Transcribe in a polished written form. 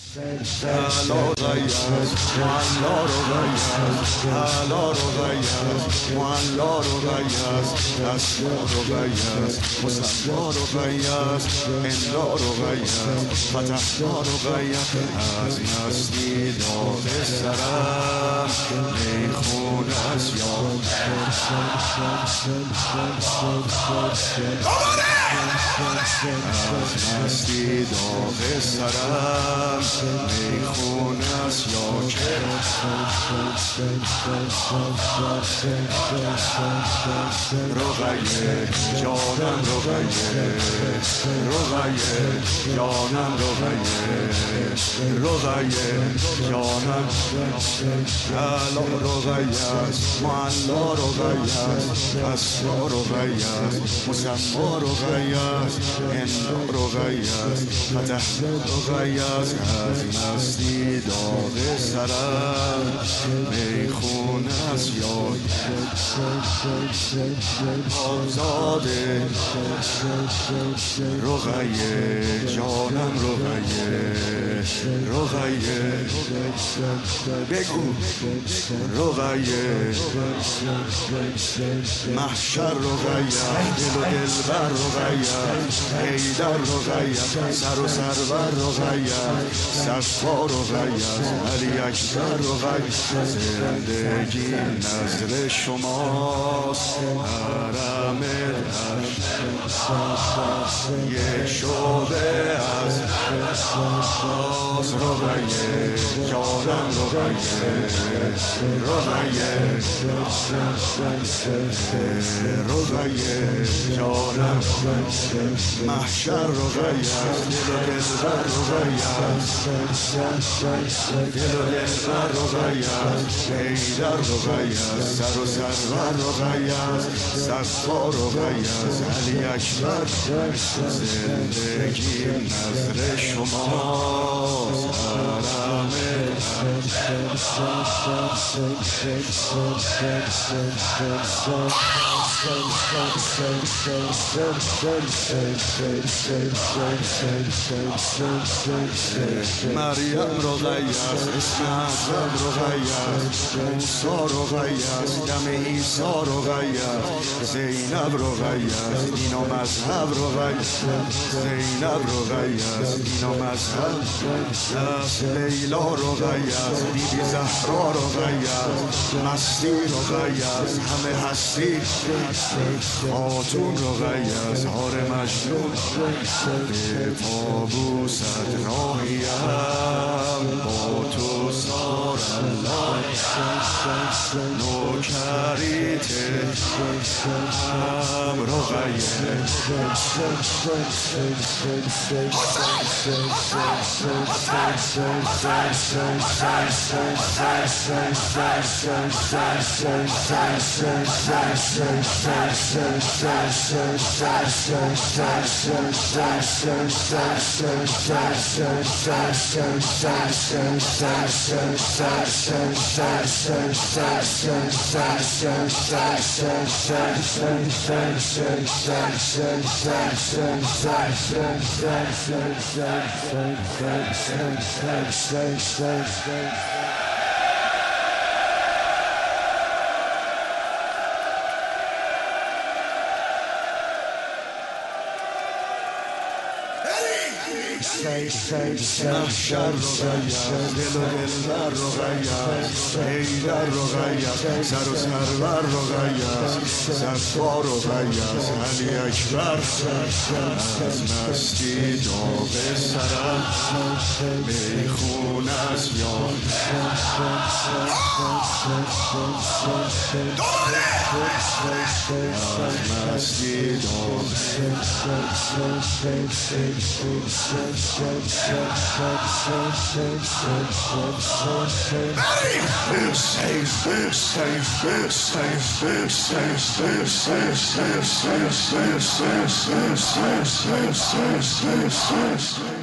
Alorayas, Malorayas, Alorayas, Malorayas, Asmorayas, Musamorayas, Endorayas, Patahorayas, Asnastido Besaram, Mejunación. Asnastido Besaram, Mejunación. Rogaye, Jonam Rogaye, Rogaye, Jonam Rogaye, Rogaye, Jonam Alo Rogayas, Malo Rogayas, Aslo Rogayas, Musamo Rogayas, Endo Rogayas, Patah Rogayas, Asnastido Besaram, Mejunación. آزاده رغیه جانم رغیه رغیه بگو رغیه محشر رغیه دل و دلبر رغیه حیدر رغیه سر و سرور رغیه صفا رغیه علی اکبر رغیه زندگی نظر شماست حرم یه شعبه از رغیه جانم رغیه رغیه رغیه جانم محشر رغیه دل و دلبر رغیه دل و دلبر رغیه حیدر رغیه سر و سرور رغیه صفا رغیه علی اکبر زندگی نظر شماست حرم مریم رغیه اسم اعظم رغیه موسی رغیه دم عیسی رغیه زینب رغیه دین و مذهب رغیه زینب رغیه دین و مذهب لیلا رغیه بیبی زهرا رغیه مستی رغیه همه هستی خاتون رغیه زهار مجنون به پابوست راهیم با تو سار الله نوکریت هم رغیه محشر رغیه دل و دلبر رغیه حیدر رغیه سر و سرور رغیه صفا رغیه علی اکبر از مستی داغ سرم میخون از یاد از مستی داغ Safe.